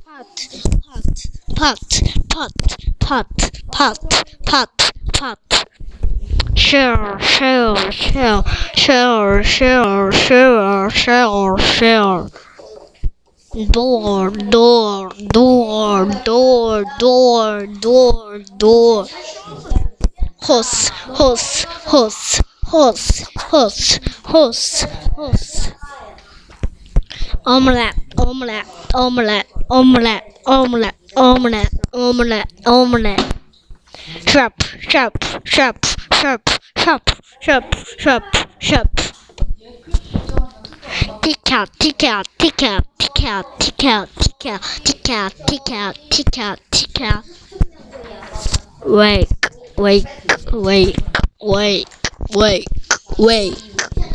pot, pot, pot, pot, pot, pot, pot. Share, share, share, share, share, share, share, share. Door, door, door, door, door, door, door. Horse, horse, horse, horse, horse, horse, horse. Omelette, omelette, omelette, omelette, omelette, omelette, omelette, omelette. Shop, shop, shop, shop, shop, shop, shop, shop. Tick out, tick out, tick out, tick out, tick out, tick out, tick out, tick out, tick out, tick out. Wake, wake, wake, wake, wake, wake.